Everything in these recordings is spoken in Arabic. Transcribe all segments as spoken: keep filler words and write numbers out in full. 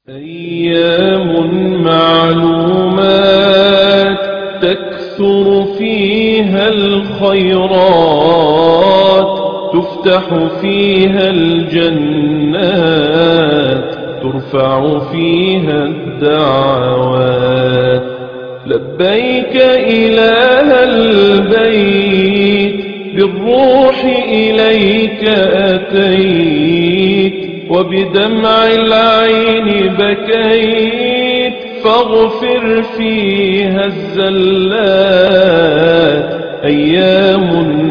أيام معلومات تكثر فيها الخيرات، تفتح فيها الجنات، ترفع فيها الدعوات. لبيك إله البيت، بالروح إليك أتيت، وبدمع العين بكيت، فاغفر فيها الزلات. أيام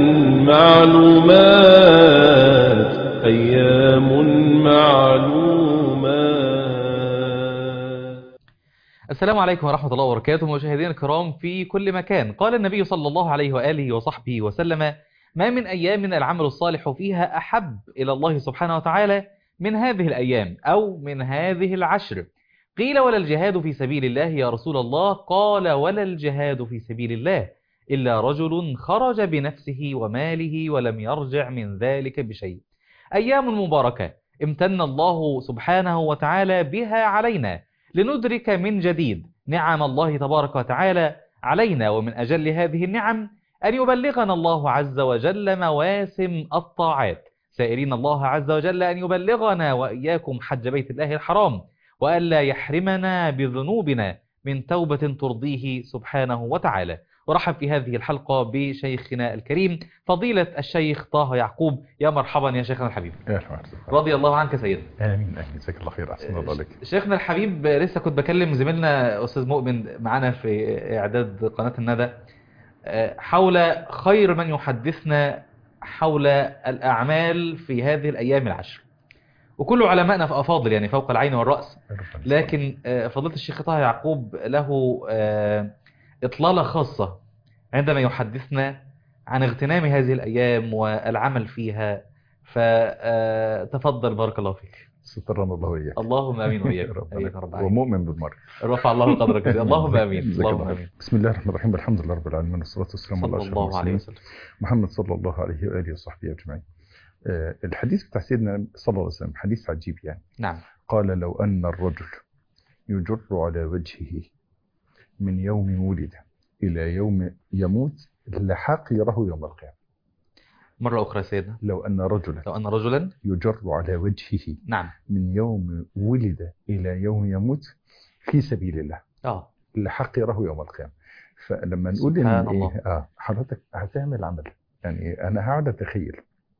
معلومات، أيام معلومات. السلام عليكم ورحمة الله وبركاته، مشاهدينا الكرام في كل مكان. قال النبي صلى الله عليه وآله وصحبه وسلم: ما من أيام العمل الصالح فيها أحب إلى الله سبحانه وتعالى من هذه الأيام أو من هذه العشر. قيل: ولا الجهاد في سبيل الله يا رسول الله؟ قال: ولا الجهاد في سبيل الله إلا رجل خرج بنفسه وماله ولم يرجع من ذلك بشيء. أيام مباركة امتن الله سبحانه وتعالى بها علينا لندرك من جديد نعم الله تبارك وتعالى علينا، ومن أجل هذه النعم أن يبلغنا الله عز وجل مواسم الطاعات، سائلين الله عز وجل أن يبلغنا وإياكم حج بيت الله الحرام، وألا يحرمنا بذنوبنا من توبة ترضيه سبحانه وتعالى. ورحب في هذه الحلقة بشيخنا الكريم فضيلة الشيخ طه يعقوب. يا مرحبا يا شيخنا الحبيب. رضي الله عنك سيدنا. آمين آمين، جزاك الله خير، أحسن الله عليك. شيخنا الحبيب، لسه كنت بكلم زميلنا أستاذ مؤمن معنا في إعداد قناة الندى حول خير من يحدثنا حول الأعمال في هذه الأيام العشر، وكل علمائنا في أفاضل يعني فوق العين والرأس، لكن فضيلة الشيخ طه يعقوب له إطلالة خاصة عندما يحدثنا عن اغتنام هذه الأيام والعمل فيها، فتفضل بارك الله فيك. سترنا الله وإياك. اللهم امين وإياك. ومؤمن بالمرء. رفع الله قدرك. اللهم امين. اللهم امين. بسم الله الرحمن الرحيم، الحمد لله رب العالمين، والصلاة والسلام على أشرف المرسلين محمد صلى الله عليه وآله وصحبه أجمعين. آه الحديث بتاع سيدنا صلى الله عليه وسلم حديث عجيب يعني. نعم. قال: لو أن الرجل يجر على وجهه من يوم ولد إلى يوم يموت لحقره يوم القيامة. مرة أخرى سيدنا. لو أن رجلا لو أن رجلا يجر على وجهه نعم من يوم ولد إلى يوم يموت في سبيل الله آه لحقره يوم القيامة. فلما نقول إن إيه آه حضرتك هتعمل عمل، يعني أنا هقعد أتخيل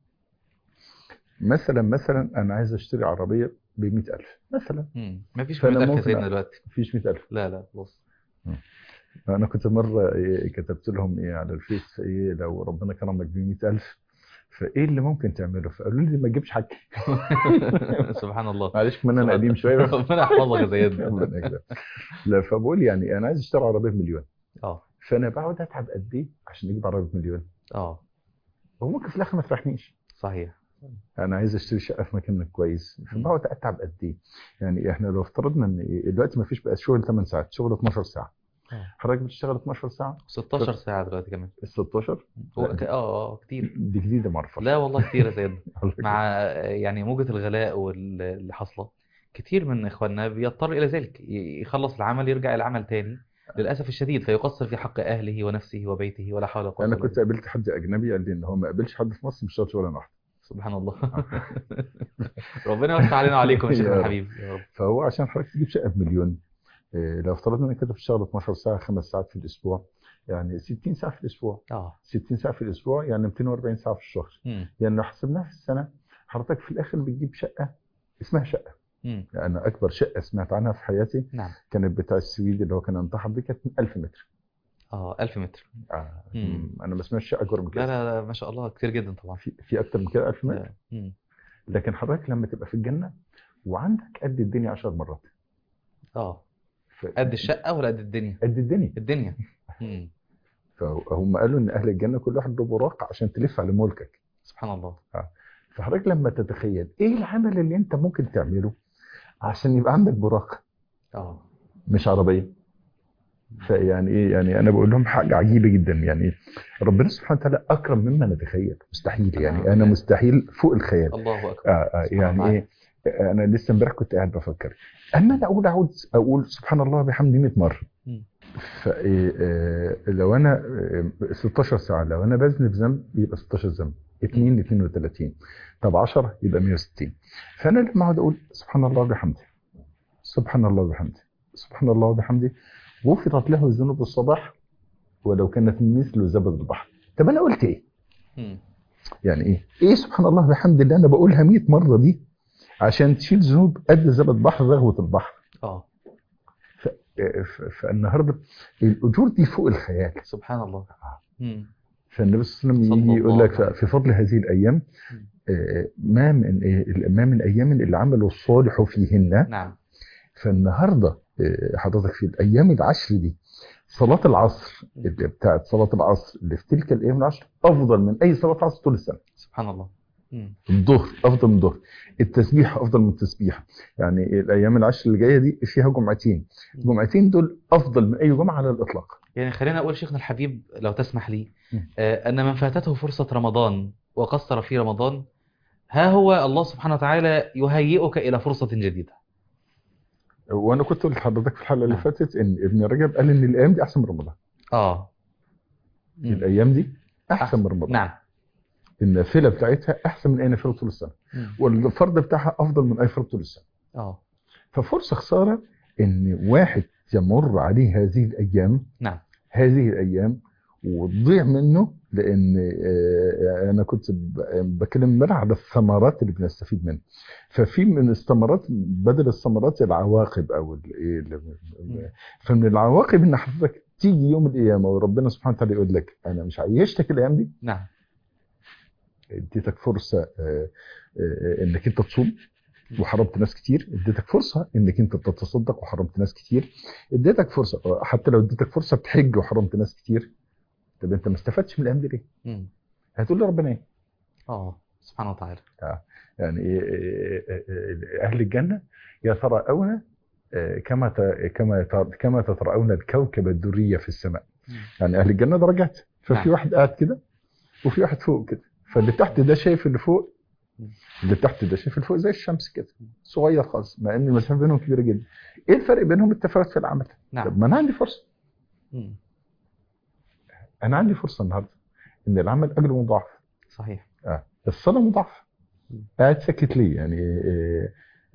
مثلا مثلا أنا عايز أشتري عربية بمئة ألف مثلا. ما فيش مئة ألف سيدنا دلوقتي. مفيش مئة ألف. لا لا خلاص. أنا كنت مرة إيه كتبت لهم إيه على الفيس إيه لو ربنا كرمك بمئة ألف فايه اللي ممكن تعمله؟ فقالوا لي ما تجيبش حاجه. سبحان الله. معلش كمان انا قديم شويه بس ربنا يحفظك يا سيدنا. لا فبقول يعني انا عايز اشتري عربيه بمليون. اه فانا بقعد اتعب قد ايه عشان اجيب عربيه بمليون؟ اه وممكن في الاخر ما تفرحنيش. صحيح. انا عايز اشتري شقه في مكان كويس، فبقعد اتعب قد ايه؟ يعني احنا لو افترضنا ان دلوقتي ما فيش بقى شغل ثمان ساعات، شغل اتناشر ساعه. حضرتك بتشتغل اتناشر ساعه؟ ستاشر ساعه دلوقتي كمان. ال ستاشر اه اه كتير. دي جديده ما اعرفهاش. لا والله كتير يا سيدنا. مع يعني موجة الغلاء واللي حاصله كتير من اخواننا بيضطر الى ذلك، يخلص العمل يرجع العمل تاني للاسف الشديد، فيقصر في حق اهله ونفسه وبيته ولا حول ولا قوه انا كنت قابلت حد اجنبي قال لي ان هو ما قابلش حد في مصر بيشتغل شغلانه واحده. سبحان الله. ربنا يوسع علينا وعليكم يا شيخنا الحبيب يا رب. فهو عشان حضرتك تجيب شقه بمليون، إيه لو افترضنا انك كده بتشتغل اتناشر ساعه خمس ساعات في الاسبوع، يعني ستين ساعه في الاسبوع. اه ستين ساعه في الاسبوع يعني مئتين وأربعين ساعه في الشهر. مم. يعني لو حسبناها في السنه حضرتك في الاخر بتجيب شقه اسمها شقه. مم. يعني اكبر شقه سمعت عنها في حياتي نعم كانت بتاع السويدي اللي هو كان انتحر دي، كانت ألف متر. اه ألف متر. آه. انا ما سمعتش شقه اكبر من كده. لا لا لا ما شاء الله كتير جدا طبعا. في في اكتر من كده ألف متر. مم. لكن حضرتك لما تبقى في الجنه وعندك قد الدنيا عشر مرات. اه ف... قد الشقه ولا قد الدنيا؟ قد الدنيا. الدنيا. فهم قالوا ان اهل الجنه كل واحد له براق عشان تلف على ملكك. سبحان الله. اه فحضرتك لما تتخيل ايه العمل اللي انت ممكن تعمله عشان يبقى عندك براق اه مش عربيه. فيعني ايه، يعني انا بقول لهم حاجه عجيبه جدا، يعني ربنا سبحانه وتعالى اكرم مما نتخيل. مستحيل يعني، انا مستحيل فوق الخيال. الله اكبر. آه آه يعني ايه انا لسه امبارح كنت قاعد بفكر، اما انا اقول اقول اقول سبحان الله بحمده مية مره، مم. فلو انا آه، ستاشر ساعه لو انا بذنب ذنب يبقى ستاشر ذنب، اتنين اتنين وتلاتين، طب عشرة يبقى مية وستين. فانا لما اقعد اقول سبحان الله وبحمده، سبحان الله وبحمده، سبحان الله وبحمده، غفرت له الذنوب الصباح ولو كانت مثل زبد البحر. طب انا قلت ايه؟ مم. يعني ايه؟ ايه سبحان الله وبحمده اللي انا بقولها مية مره دي عشان تشيل ذنوب قد زبد بحر رغوه البحر؟ اه ف- ف- فالنهارده الاجور دي فوق الخيال. سبحان الله. مم. فالنبي صلى الله عليه صلى وسلم يجي يقول لك الله عليه في فضل هذه الايام، مم. آه، ما من آه، ما من ايام اللي عملوا الصالح فيهن. نعم. فالنهارده آه، حضرتك في الايام العشر دي صلاه العصر اللي بتاعت صلاه العصر اللي في تلك الايام العشر افضل من اي صلاه عصر طول السنه. سبحان الله. مم. الظهر افضل من الظهر، التسبيح افضل من التسبيح. يعني الايام العشر اللي جايه دي فيها جمعتين، الجمعتين دول افضل من اي جمعه على الاطلاق. يعني خلينا أقول شيخنا الحبيب لو تسمح لي، مم. آه، أن من فاتته فرصة رمضان وقصر في رمضان، ها هو الله سبحانه وتعالى يهيئك إلى فرصة جديدة. وانا كنت قلت لحضرتك في الحلقه اللي نعم. فاتت ان ابن رجب قال ان الايام دي احسن من رمضان. آه مم. الايام دي احسن أحسن. من رمضان. نعم. النافله بتاعتها احسن من اي نافله طول السنه، مم. والفرض بتاعها افضل من اي فرض طول السنه. آه ففرصه خساره ان واحد يمر عليه هذه الايام، نعم. هذه الايام وتضيع منه. لان آه، انا كنت ب- بكلم امبارح على الثمرات اللي بنستفيد منها. ففي من الثمرات بدل الثمرات العواقب او الايه اللي- فمن العواقب ان حضرتك تيجي يوم القيامه وربنا سبحانه وتعالى يقول لك انا مش عيشتك الايام دي، نعم. اديتك فرصه آه، آه، انك انت تصوم وحرمت ناس كتير، اديتك فرصه انك انت تتصدق وحرمت ناس كتير، اديتك فرصه آه، حتى لو اديتك فرصه تحج وحرمت ناس كتير. طب انت ما استفدتش من الايام دي ليه؟ مم. هتقول لي ربنا ايه؟ آه سبحانه وتعالى. آه. يعني إيه- إيه- إيه- اهل الجنه يتراءون آه، كما ت- كما يت- كما تتراءون الكوكب الدري في السماء. مم. يعني اهل الجنه درجات، ففي نعم. واحد قاعد كده وفي واحد فوق كده، فاللي تحت ده شايف اللي فوق، مم. اللي تحت ده شايف اللي فوق زي الشمس كده صغير خالص، مع ان المسافه بينهم كبيره جدا. ايه الفرق بينهم؟ التفاوت في العمل. نعم. طب ما انا عندي فرصه، مم. انا عندي فرصه النهارده ان العمل اجره مضاعف، صحيح. اه الصلاه مضاعفه. مم. قاعد ساكت ليه؟ يعني إيه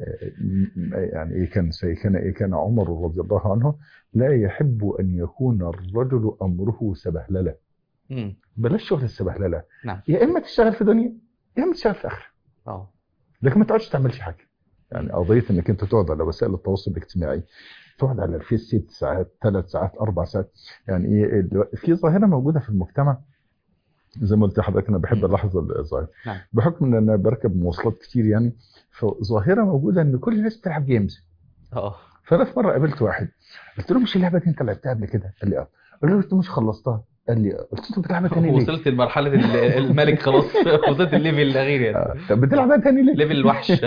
إيه يعني ايه كان سي- كان ايه كان عمر رضي الله عنه لا يحب ان يكون الرجل امره سبهلله. مم. بلاش شغل السبهلله، نعم. يا اما تشتغل في دنيا يا اما تشتغل في اخره، آه لكن ما تقعدش تعملش حاجه. يعني قضيه انك انت تقعد على وسائل التواصل الاجتماعي، تقعد على الفيس ست ساعات ثلاث ساعات اربع ساعات. يعني ايه ال- في ظاهره موجوده في المجتمع، زي ما قلت لحضرتك انا بحب مم. الاحظ الظاهره نعم. بحكم ان انا بركب مواصلات كتير. يعني فظاهره موجوده ان كل الناس بتلعب جيمز. آه فانا في مره قابلت واحد قلت له مش اللعبه دي انت لعبتها قبل كده؟ قال لي اه. قلت له انت مش خلصتها؟ قال لي اه. قلت له انت بتلعبها تاني ليه؟ وصلت لمرحلة ال- الملك خلاص. وصلت الليفل الأخير يعني. آه. طب بتلعبها تاني ليه؟ ليفل الوحش.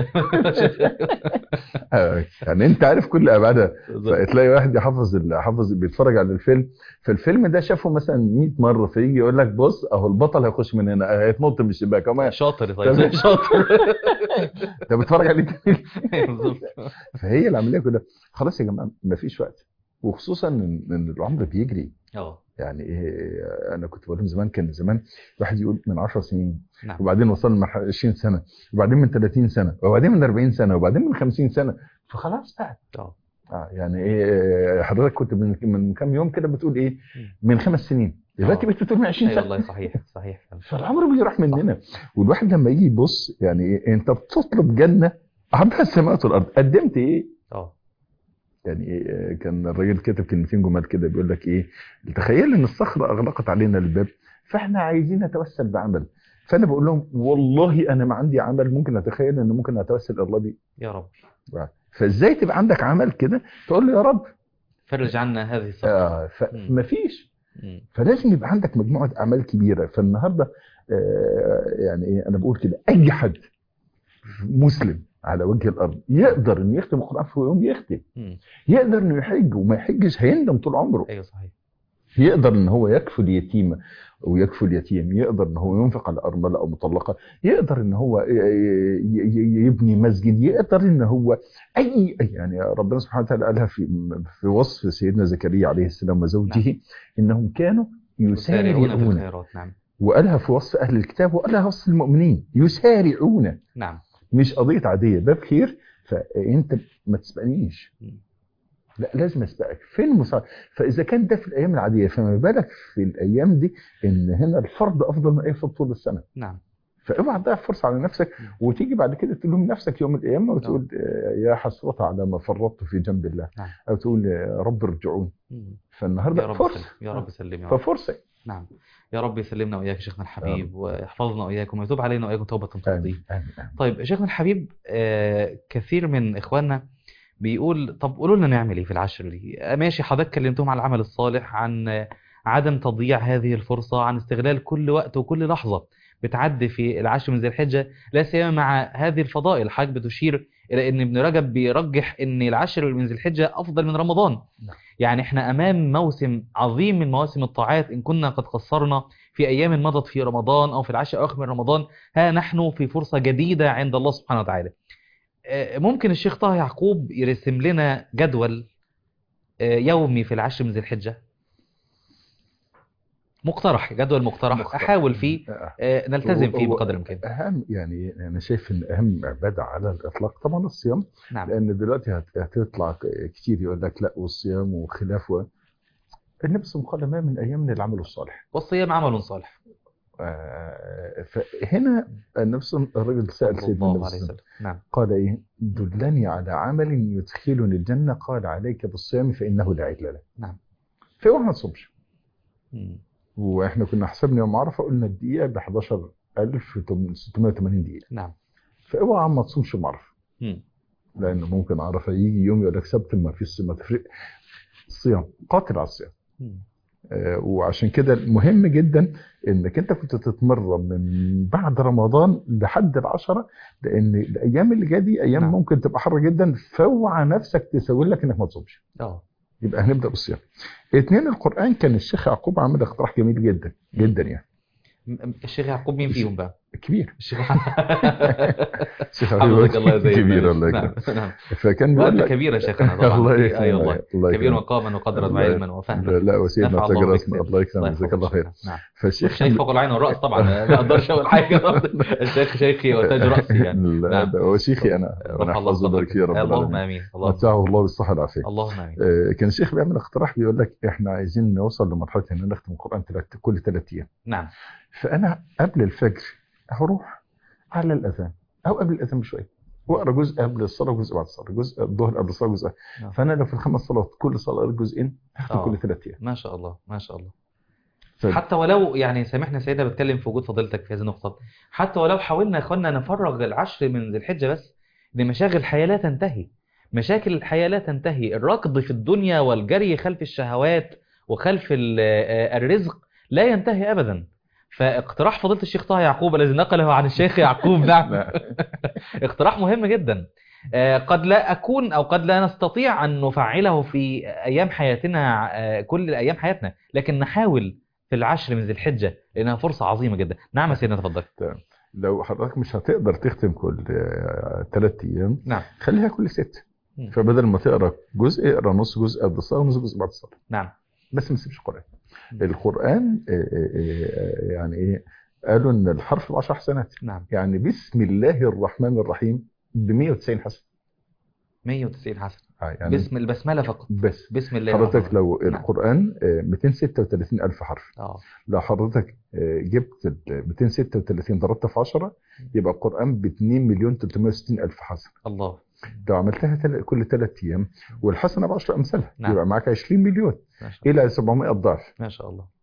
آه. يعني انت عارف كل ابعادها. فتلاقي واحد يحفظ ال- حافظ بيتفرج على الفيلم، فالفيلم ده شافه مثلا مية مره، فيجي يقول لك بص اهو البطل هيخش من هنا هيتنط من الشباك كمان. شاطر طيب. شاطر. انت بتتفرج عليه تاني ليه؟ بالظبط. فهي العمليه كلها خلاص يا جماعه مفيش وقت، وخصوصا ان إن العمر بيجري. اه يعني ايه، انا كنت بقول لهم زمان، كان زمان واحد يقول من عشر سنين، نعم. وبعدين وصلنا ل عشرين سنه، وبعدين من ثلاثين سنه، وبعدين من أربعين سنه، وبعدين من خمسين سنه، فخلاص بقى. اه اه يعني ايه، حضرتك كنت من من كام يوم كده بتقول ايه من خمس سنين، دلوقتي آه. بقيت بتقول من عشرين اي سنه. والله صحيح صحيح فعلا. فالعمر بيروح مننا. والواحد لما يجي يبص يعني ايه، انت بتطلب جنه عرضها السماوات والارض، قدمت ايه؟ اه يعني إيه، كان الراجل كاتب كلمتين جمال كده بيقول لك ايه، تخيل ان الصخره اغلقت علينا الباب فاحنا عايزين نتوسل بعمل. فانا بقول لهم والله انا ما عندي عمل ممكن اتخيل ان ممكن اتوسل الى الله بيه. يا رب. فازاي تبقى عندك عمل كده تقول له يا رب فرج عنا هذه الصخرة. آه فمفيش. مم. فلازم يبقى عندك مجموعه اعمال كبيره. فالنهارده آه يعني ايه، انا بقول كده اي حد مسلم على وجه الارض يقدر انه يختم القران في يوم يختم، مم. يقدر انه يحج وما يحجش هيندم طول عمره. ايوه صحيح. يقدر ان هو يكفل يتيمه ويكفل يتيم، يقدر ان هو ينفق على ارمله او مطلقه، يقدر ان هو ي- ي- ي- يبني مسجد، يقدر ان هو اي يعني ربنا سبحانه وتعالى قالها في في وصف سيدنا زكريا عليه السلام وزوجه نعم. انهم كانوا يسارعون في يسارعون، الخيرات. نعم. وقالها في وصف اهل الكتاب، وقالها في وصف المؤمنين يسارعون، نعم. مش قضيه عاديه باب خير فانت ما تسبقنيش، مم. لا لازم اسبقك فين المساعدة. فاذا كان ده في الايام العاديه فما بالك في الايام دي، ان هنا الفرض افضل من اي فرض طول السنه. نعم. فاوعى تضيع فرصه على نفسك مم. وتيجي بعد كده تلوم نفسك يوم القيامه آه. وتقول آه، يا حسرة على ما فرطت في جنب الله، نعم. او تقول آه، رب ارجعون. مم. يا فالنهارده رب فرصه، سلم. يا رب سلم يا رب. ففرصه. نعم. يا رب يسلمنا وإياك شيخنا الحبيب، ويحفظنا وإياكم ويتوب علينا وإياكم توبة ترضيه. امين امين آمين. طيب شيخنا الحبيب، آه كثير من إخواننا بيقول طب قولوا لنا نعمل إيه في العشر دي؟ آه، ماشي، حضرتك كلمتهم عن العمل الصالح، عن آه، عدم تضييع هذه الفرصة، عن استغلال كل وقت وكل لحظة بتعدي في العشر من ذي الحجة، لا سيما مع هذه الفضائل. حضرتك بتشير إلى أن ابن رجب بيرجح أن العشر من ذي الحجة أفضل من رمضان. نعم. يعني احنا أمام موسم عظيم من مواسم الطاعات، إن كنا قد قصرنا في أيام مضت في رمضان أو في العشر الأواخر من رمضان، ها نحن في فرصة جديدة عند الله سبحانه وتعالى. آه، ممكن الشيخ طه يعقوب يرسم لنا جدول آه، يومي في العشر من ذي الحجة؟ مقترح، جدول مقترح مقترح. أحاول فيه آه. آه، نلتزم فيه هو- بقدر الإمكان. اهم يعني انا شايف ان اهم عباده على الاطلاق طبعا الصيام، نعم. لان دلوقتي هت- هتطلع كتير يقول لك لا والصيام وخلافه. النبي صلى الله عليه وسلم قال ما من ايام من العمل الصالح. والصيام عمل صالح. آه، فهنا النبي صلى الله عليه وسلم الرجل سال صلى سيدنا النبي الله صلى عليه الله عليه وسلم وسلم. نعم. قال ايه دلني على عمل يدخلني الجنه، قال عليك بالصيام فانه لا عدل له. نعم. فاوعى ما تصومش. مم. واحنا كنا حسبنا يوم عرفه قلنا الدقيقه ب احداشر ألف وستمائة وثمانين دقيقه. نعم. فاوعى ما تصومش يوم عرفه، مم. لانه ممكن عرفه يجي يوم يقول لك سبت ما فيش ما تفرق. الصيام قاتل على الصيام. مم. آه، وعشان كده مهم جدا انك انت كنت تتمرن من بعد رمضان لحد العشرة، لان الايام اللي جايه دي ايام نعم. ممكن تبقى حر جدا، فاوعى نفسك تسوي لك انك ما تصومش. اه. يبقى هنبدا بالصيام. اتنين، القران كان الشيخ يعقوب عامل اقتراح جميل جدا جدا يعني. م- الشيخ يعقوب مين فيهم بقى؟ كبير. الشيخ الشيخ حفظك الله زي كبير الله نعم. يكرمك. نعم. فكان بيقول وأنت لك كبير يا شيخنا طبعا. الله أي يكرمك والله. الله كبير يكرمك. مقاما وقدرا الله- وعلما وفهما. لا لا وسيدنا نفع الله تاج راسنا بك. الله يكرمك جزاك الله خير. نعم. فالشيخ الشيخ فوق العين والرأس طبعا، ما اقدرش اقول حاجه. الشيخ شيخي وتاج راسي يعني. لا نعم. ده هو شيخي انا وانا رفع الله احفظه وبارك قدرك. فيه يا رب اللهم العالمين. امين. اللهم متعه الله بالصحه والعافيه. اللهم امين. آه، كان الشيخ بيعمل اقتراح بيقول لك احنا عايزين نوصل لمرحله ان نختم القران تلات كل ثلاث ايام. نعم. فانا قبل الفجر هروح على الاذان او قبل الاذان بشويه واقرا جزء قبل الصلاه وجزء بعد الصلاه، جزء الظهر قبل الصلاه وجزء. نعم. فانا لو في الخمس صلوات كل صلاه اقرا جزئين هختم آه. كل ثلاث ايام. ما شاء الله ما شاء الله. ف- حتى ولو يعني سامحنا سيدنا بتكلم في وجود فضيلتك في هذه النقطه، حتى ولو حاولنا يا اخوانا نفرغ العشر من ذي الحجه بس، لمشاغل الحياه لا تنتهي. مشاكل الحياه لا تنتهي، الركض في الدنيا والجري خلف الشهوات وخلف ال- آه، الرزق لا ينتهي ابدا. فاقتراح فضيله الشيخ طه يعقوب الذي نقله عن الشيخ يعقوب نعم اقتراح مهم جدا. آه، قد لا أكون أو قد لا نستطيع أن نفعله في أيام حياتنا، آه، كل أيام حياتنا، لكن نحاول في العشر من ذي الحجة لأنها فرصة عظيمة جدا. نعم يا سيدنا تفضل. لو حضرتك مش هتقدر تختم كل ثلاث ايام نعم. خليها كل ست. مم. فبدل ما تقرا جزء اقرا نص جزء قبل الصلاه ونص جزء بعد الصلاه. نعم. بس ما تسيبش القران. مم. القران آه، آه، آه، يعني ايه قالوا ان الحرف ب عشر حسنات. نعم. يعني بسم الله الرحمن الرحيم ب مية وتسعين حسنه. مية وتسعين حسن. آه، يعني بسم البسملة فقط. بس بسم الله حضرتك الرحمن لو الرحيم. نعم. القرآن آه، مئتين وستة وثلاثين ألف حرف، اه لو حضرتك آه، جبت ال مئتين وستة وثلاثين ضربتها في عشرة يبقى القرآن ب اتنين مليون وثلاثمائة وستين ألف حسنة. الله. لو عملتها تل- كل ثلاث أيام والحسنة ب عشرة أمثالها نعم. يبقى معاك عشرين مليون ما شاء الله. إلى سبعمائة ضعف. ما شاء الله.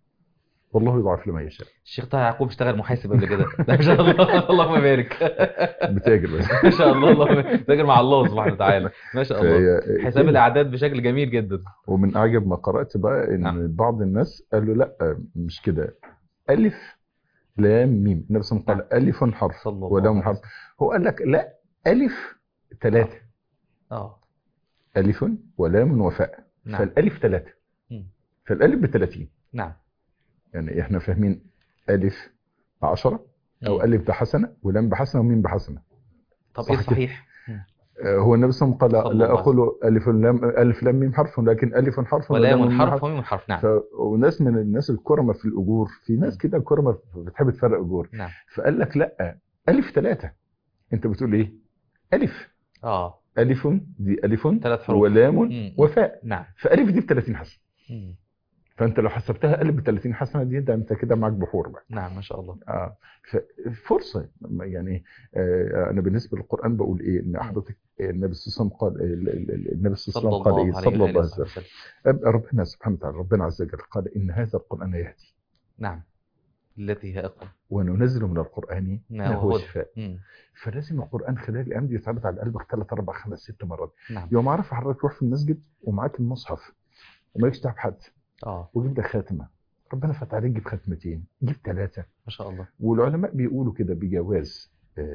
والله يضاعف لما يشاء. الشيخ طه يعقوب اشتغل محاسب قبل كده. ما شاء الله. اللهم بارك. بتاجر بس. ما شاء الله. اللهم تاجر مع الله سبحانه وتعالى. ما شاء الله. فهي- حساب كده. الأعداد بشكل جميل جدا. ومن أعجب ما قرأت بقى إن نعم. بعض الناس قالوا لا مش كده، ألف لام ميم. النبي صلى الله عليه وسلم قال ألف حرف صلى الله ولام عليه حرف. هو قال لك لا ألف ثلاثة، اه ألف ولام وفاء. نعم. فالألف ثلاثة مم. فالالف ب ثلاثين. نعم. يعني احنا فاهمين الف بعشرة او مم. الف بحسنه ولام بحسنه وميم بحسنه. طب صح ايه كده؟ الصحيح؟ مم. آه، هو النبي صلى الله عليه وسلم صلى قال لا الله عليه وسلم. اقول الف لام الف لام ميم حرف، لكن الف حرف ولام ولام ميم حرف حرف. وميم حرف. نعم. ف... وناس من الناس الكرمه في الاجور، في ناس مم. كده كرمه بتحب تفرق اجور، نعم. فقال لك لا، الف ثلاثه. انت بتقول ايه؟ الف اه الف دي الف ثلاث حروف. ولام مم. وفاء، نعم. فالف دي ب ثلاثين حسنه. مم. فانت لو حسبتها الف ب ثلاثين حسنه دي، ده انت كده معاك بحور بقى. نعم ما شاء الله. اه فرصه يعني. آه انا بالنسبه للقران بقول ايه، ان مم. حضرتك النبي صلى الله عليه وسلم قال ال- ال- ال- النبي صلى صلى الله عليه وسلم قال ايه؟ الله عليه صلى وآله الله عليه وصحبه وسلم. وسلم. ربنا سبحانه وتعالى، ربنا عز وجل قال ان هذا القران يهدي نعم. التي هي اقوم. وننزل من القران ما ما هو هو هدى. شفاء. مم. فلازم القران خلال الايام دي يتعرض على قلبك ثلاث اربع خمس ست مرات. نعم. يوم عارف حضرتك تروح في المسجد ومعاك المصحف ومالكش تعب حد، اه وجيب لك خاتمه، ربنا فتح عليك، جيب ختمتين، جيب ثلاثه. ما شاء الله. والعلماء بيقولوا كده بجواز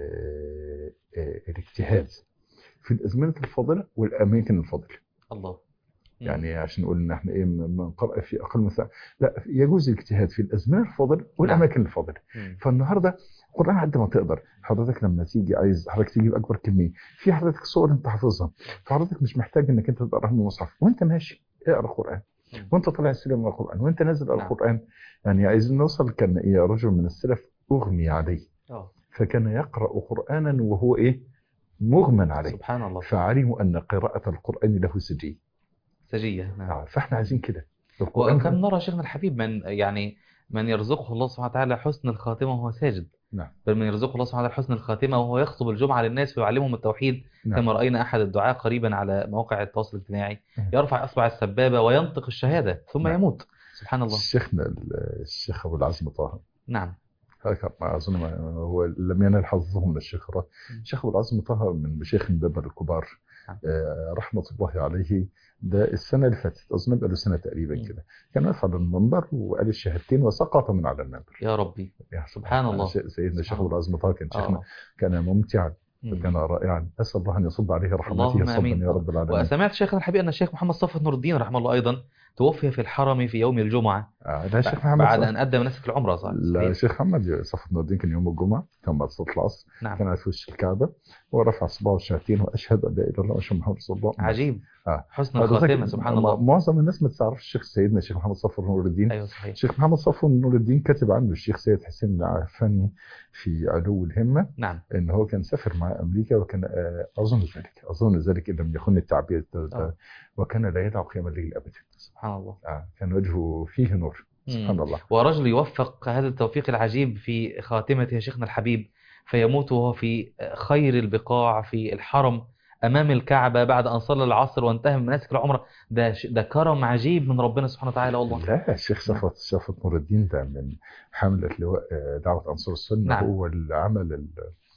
آه، آه، الاجتهاد في الازمنه الفاضله والاماكن الفاضله. الله. مم. يعني عشان نقول ان احنا ايه بنقرا في اقل من ساعه، لا، يجوز الاجتهاد في الازمنه الفاضله والاماكن الفاضله. مم. فالنهارده القران قد ما تقدر حضرتك لما تيجي عايز حضرتك تجيب اكبر كميه، في حضرتك صور انت حافظها، فحضرتك مش محتاج انك انت تقراها من المصحف، وانت ماشي اقرا قران، مم. وانت طالع السلم من القران، وانت نازل نعم. القران. يعني عايزين نوصل، كان ايه رجل من السلف اغمي عليه اه فكان يقرا قرانا وهو ايه مغمى عليه، سبحان الله. فعلموا ان قراءه القران له سجيه. سجية. نعم. آه، فاحنا عايزين كده القران. وكم نرى شيخنا الحبيب من يعني من يرزقه الله سبحانه وتعالى حسن الخاتمة وهو ساجد، نعم بل من يرزقه الله سبحانه وتعالى حسن الخاتمة وهو يخطب الجمعة للناس ويعلمهم التوحيد. نعم كما رأينا أحد الدعاة قريبا على مواقع التواصل الاجتماعي نعم. يرفع أصبع السبابة وينطق الشهادة ثم نعم. يموت. سبحان الله. شيخنا الشيخ ابو العزم طه، نعم. هكذا اظن ما- هو لم ينال حظه من الشيخ. الشيخ ابو العزم طه من مشايخ البابا الكبار، نعم. آه، رحمه الله عليه. ده السنه اللي فاتت اظن بقى له سنه تقريبا مم. كده، كان واقف على المنبر وقال الشهادتين وسقط من على المنبر. يا ربي. يا سبحان الله. ش- سيدنا الشيخ سبحان ابو الله. العزم طه كان شيخنا، آه. كان ممتعا مم. وكان رائعا. اسال الله ان يصب عليه رحمته اللهم صبا امين. يا رب العالمين. وسمعت شيخنا الحبيب ان الشيخ محمد صفوت نور الدين رحمه الله ايضا توفي في الحرم في يوم الجمعه آه، لا شيخ محمد بعد صف... ان ادى مناسك العمره. صح؟ لا صحيح؟ شيخ محمد صفوت نور الدين كان يوم الجمعه، كان بعد صلاه العصر، نعم. كان في وش الكعبه ورفع صباعه الشهادتين واشهد ان لا اله الا الله واشهد محمد رسول الله. عجيب. آه. حسن حضرتك الخاتمه. سبحان الله. معظم الناس ما تعرفش الشيخ سيدنا الشيخ محمد صفوت نور الدين. ايوه صحيح. الشيخ محمد صفوت نور الدين كاتب عنه الشيخ سيد حسين العفاني في علو الهمه نعم. ان هو كان سافر مع امريكا، وكان آه، اظن ذلك اظن ذلك ان لم يخن التعبير ده- ده، آه. وكان لا يدع قيام الليل ابدا. سبحان الله. آه. كان وجهه فيه نور. سبحان مم. الله. ورجل يوفق هذا التوفيق العجيب في خاتمته يا شيخنا الحبيب فيموت وهو في خير البقاع في الحرم أمام الكعبة بعد أن صلى العصر وانتهى من مناسك العمرة. ده ش- ده كرم عجيب من ربنا سبحانه وتعالى والله. لا الشيخ صفوت صفوت نور الدين ده من حملة لواء آه، دعوة أنصار السنة. نعم. هو اللي عمل ال...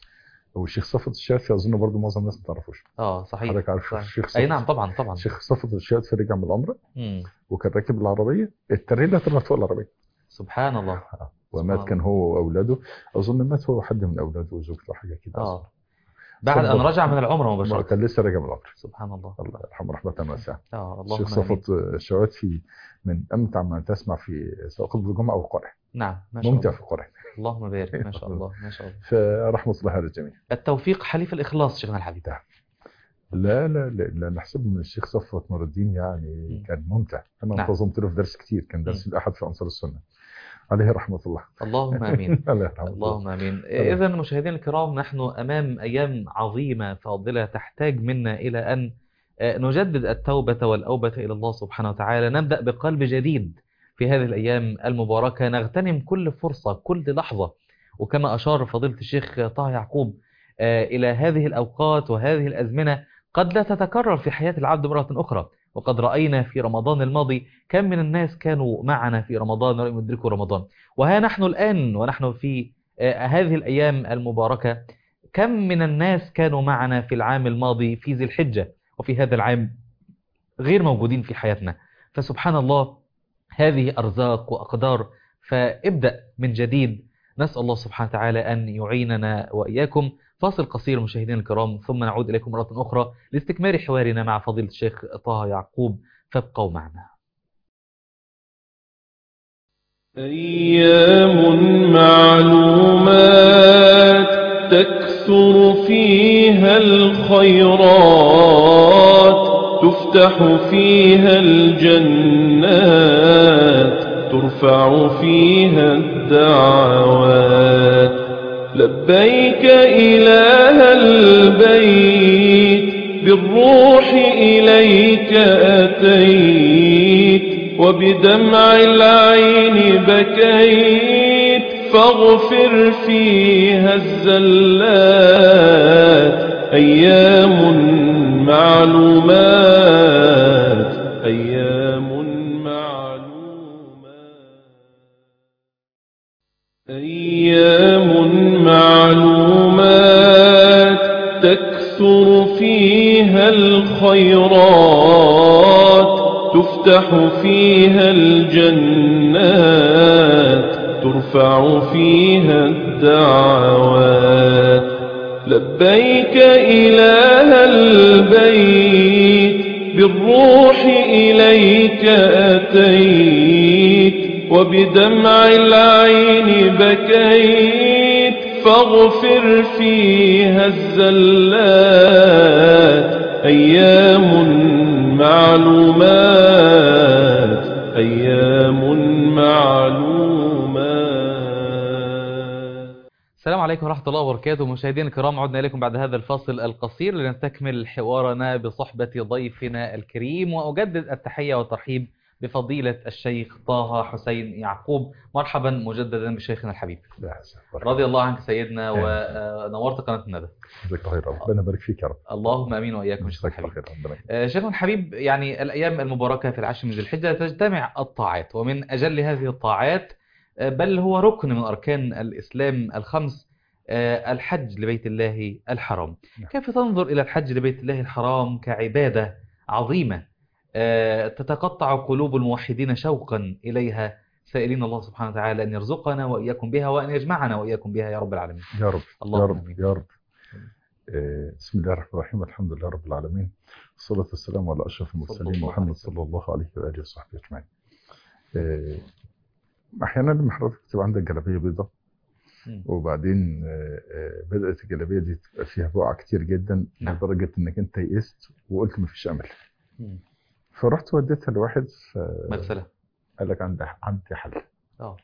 والشيخ صفوت الشافعي أظن برضه معظم الناس ما تعرفوش. اه صحيح. حضرتك عارف صحيح. الشيخ أي صفوت؟ نعم طبعا طبعا. الشيخ صفوت الشافعي رجع من العمرة مم. وكان راكب العربية، التريلا طلعت فوق العربية سبحان الله. آه. ومات. سبحان كان الله. هو وأولاده، أظن مات هو حد من أولاده وزوجته حاجة كده. اه بعد أن صبر. رجع من العمرة ما مباشرة. كان لسه راجع من العمرة. سبحان الله. الله يرحمه رحمة واسعة. اه الشيخ اللهم آمين. صفوت الشواتفي من أمتع ما تسمع في سواء خطبة الجمعة أو القرآن. نعم ما شاء ممتع الله. في القرآن. اللهم بارك. ما شاء الله ما شاء الله. فرحمة الله على الجميع. التوفيق حليف الإخلاص شيخنا الحبيب. لا لا لا, لا نحسب من الشيخ صفوت نور الدين يعني م. كان ممتع. أنا نعم. انتظمت له في درس كتير، كان درس م. الأحد في أنصار السنة، عليه رحمة الله. اللهم آمين. الله يرحمه. اللهم آمين. إذا مشاهدينا الكرام نحن أمام أيام عظيمة فاضلة تحتاج منا إلى أن نجدد التوبة والأوبة إلى الله سبحانه وتعالى. نبدأ بقلب جديد في هذه الأيام المباركة، نغتنم كل فرصة كل لحظة. وكما أشار فضيلة الشيخ طه يعقوب إلى هذه الأوقات وهذه الأزمنة قد لا تتكرر في حياة العبد مرة أخرى. وقد رأينا في رمضان الماضي كم من الناس كانوا معنا في رمضان ولم يدركوا رمضان، وها نحن الآن ونحن في هذه الأيام المباركة كم من الناس كانوا معنا في العام الماضي في ذي الحجة وفي هذا العام غير موجودين في حياتنا. فسبحان الله هذه أرزاق وأقدار. فابدأ من جديد. نسأل الله سبحانه وتعالى أن يعيننا وإياكم. فاصل قصير مشاهدينا الكرام ثم نعود إليكم مرة أخرى لاستكمال حوارنا مع فضيلة الشيخ طه يعقوب، فابقوا معنا. أيام معلومات تكثر فيها الخيرات تفتح فيها الجنات ترفع فيها الدعوات لبيك إله البيت بالروح إليك أتيت وبدمع العين بكيت فاغفر فيها الزلات أيام معلومات أيام معلومات أيام معلومات تكثر فيها الخيرات تفتح فيها الجنات ترفع فيها الدعوات لبيك إله البيت بالروح إليك أتيت وبدمع العين بكيت فاغفر فيها الزلات أيام معلومات أيام معلومات. السلام عليكم ورحمة الله وبركاته. مشاهدينا الكرام، عدنا إليكم بعد هذا الفاصل القصير لنستكمل حوارنا بصحبة ضيفنا الكريم، وأجدد التحية والترحيب بفضيلة الشيخ طه حسين يعقوب. مرحبا مجددا بشيخنا الحبيب. رضي الله عنك سيدنا، ونورت قناة الندى. جزاك الله خير، ربنا يبارك فيك يا رب. اللهم امين واياكم شيخنا الحبيب. شيخنا الحبيب، يعني الايام المباركه في العشر من ذي الحجه تجتمع الطاعات، ومن اجل هذه الطاعات بل هو ركن من اركان الاسلام الخمس الحج لبيت الله الحرام. كيف تنظر الى الحج لبيت الله الحرام كعباده عظيمه تتقطع قلوب الموحدين شوقا اليها، سائلين الله سبحانه وتعالى ان يرزقنا واياكم بها، وان يجمعنا واياكم بها يا رب العالمين. يا رب الله يا رب يا رب. بسم الله الرحمن الرحيم، الحمد لله رب العالمين، والصلاة والسلام على أشرف المرسلين محمد صلى الله عليه وآله وصحبه أجمعين. أحيانا لما حضرتك تبقى عندك جلابية بيضاء وبعدين بدأت الجلابية دي تبقى فيها بقع كتير جدا لدرجة إنك أنت يئست وقلت مفيش أمل، فرحت وديتها لواحد مغسلة قال لك عندي عندي حل، اه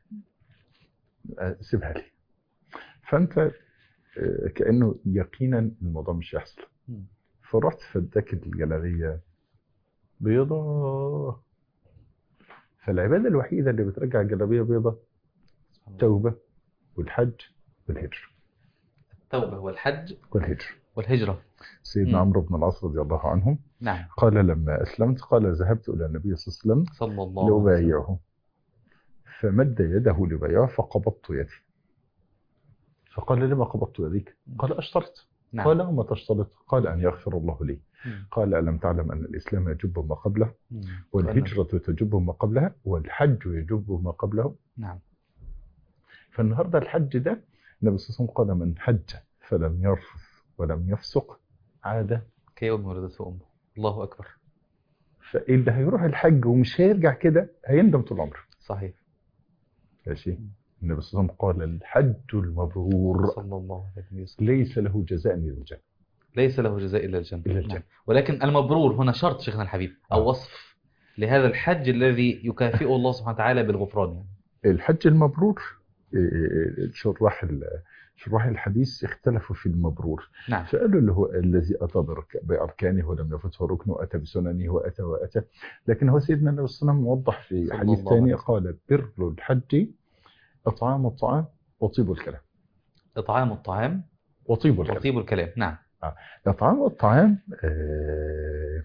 سيبها لي. فأنت كأنه يقينا الموضوع مش يحصل، فرحت فداك الجلابية بيضاء. فالعبادة الوحيدة اللي بترجع الجلابية بيضاء التوبة والحج والهجر. التوبة والحج والهجر والهجرة. سيدنا عمرو بن العاص رضي الله عنه نعم قال لما أسلمت قال ذهبت إلى النبي صلى الله عليه وسلم صلى الله عليه وسلم لأبايعه، فمد يده لبيعه فقبضت يدي، فقال لما قبضت يديك؟ قال أشترط. نعم. قال وما تشترط؟ قال أن يغفر الله لي. مم. قال ألم تعلم أن الإسلام يجب ما قبله، مم. والهجرة تجب ما قبلها، والحج يجب ما قبله. نعم. فالنهاردة الحج ده النبي صلى الله عليه وسلم قال من حج فلم يرفث ولم يفسق عاد كيوم ولدته أمه. الله أكبر. فاللي هيروح الحج ومش هيرجع كده هيندم طول عمره. صحيح. ماشي. النبي صلى الله عليه وسلم قال الحج المبرور صلى الله عليه وسلم ليس له جزاء إلا الجنة. ليس له جزاء إلا الجنة. إلا الجنة. ولكن المبرور هنا شرط شيخنا الحبيب أو آه. وصف لهذا الحج الذي يكافئه الله سبحانه وتعالى بالغفران. يعني. الحج المبرور شراح شراح الحديث اختلفوا في المبرور. نعم. فقالوا اللي هو الذي أتى بأركانه ولم يفته ركنه وأتى بسننه وأتى وأتى. لكن هو سيدنا النبي صلى الله عليه وسلم موضح في حديث ثاني قال بر الحج إطعام الطعام وطيب الكلام. إطعام الطعام وطيب الكلام. وطيب الكلام. نعم. إطعام الطعام آه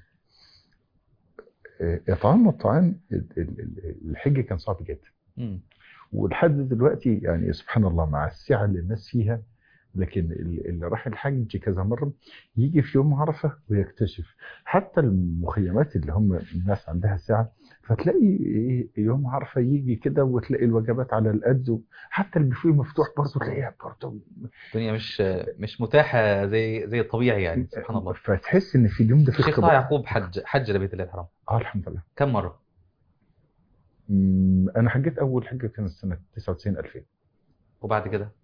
إطعام الطعام الحج كان صعب جدا. م. ولحد دلوقتي يعني سبحان الله مع السعة اللي الناس فيها، لكن اللي راح الحج كذا مرة يجي في يوم عرفة ويكتشف حتى المخيمات اللي هم الناس عندها سعة، فتلاقي يوم عرفة يجي كده وتلاقي الوجبات على القد، حتى البوفيه مفتوح برضه تلاقيها برضه الدنيا مش مش متاحة زي زي الطبيعي يعني. سبحان الله. فتحس ان في اليوم ده في الشيخ طه يعقوب حج حج لبيت الله الحرام. اه الحمد لله. كم مرة؟ مم، انا حجيت اول حجه كانت سنه تسعة وتسعين ألفين. وبعد كده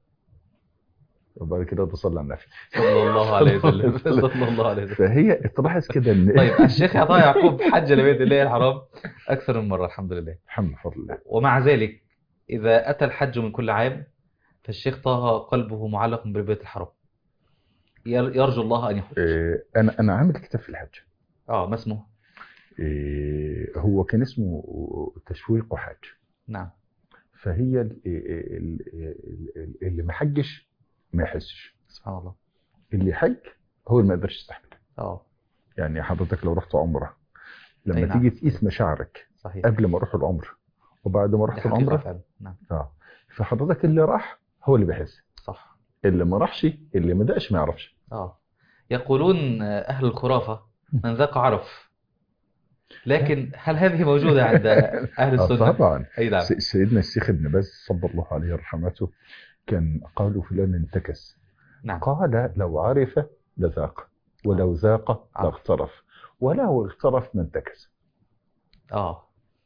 وبعد كده بصلي على النبي. صلى الله عليه وسلم صلى الله عليه وسلم. فهي تلاحظ كده ان طيب الشيخ عطاء يعقوب حج لبيت الله الحرام أكثر من مرة الحمد لله، الحمد لله. ومع ذلك إذا أتى الحج من كل عام فالشيخ طه قلبه معلق بالبيت الحرام، ير- يرجو الله أن يحج. إيه، انا انا عامل كتاب في الحج. اه ما اسمه؟ إيه، هو كان اسمه تشويق حاج. نعم. فهي ال- ال- ال- ال- اللي ما حجش ما يحسش، سبحان الله. اللي حج هو اللي ما يقدرش يستحمل. اه يعني حضرتك لو رحت عمره، أي لما نعم. تيجي تقيس مشاعرك صحيح. قبل ما اروح العمره وبعد ما دي رحت حقيقة العمره، فعلا. نعم اه فحضرتك اللي راح هو اللي بيحس، صح. اللي ما راحش اللي ما دقش ما يعرفش. اه يقولون آه، أهل الخرافة من ذاق عرف، لكن هل هذه موجودة عند أهل آه السنة؟ طبعا. أي نعم. س- سيدنا الشيخ ابن باز صلى الله عليه رحمته كان قالوا فلان انتكس، نعم. قال لو عرف لذاق، ولو ذاق عرف. لاغترف، ولو اغترف ما انتكس. اه